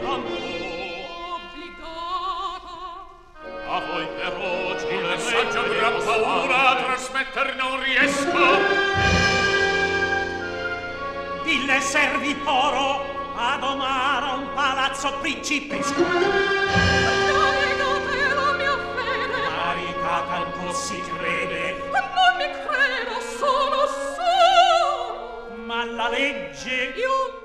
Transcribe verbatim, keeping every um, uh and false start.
affronto. Obbligata. A voi però giù Il le messaggio regole gran posso paura a fare. trasmetter non riesco. Dille servi oro a domare a un palazzo principesco. Navigate la mia fede. Caricata ancor si crede, Non mi credo, sono su. ma la legge Io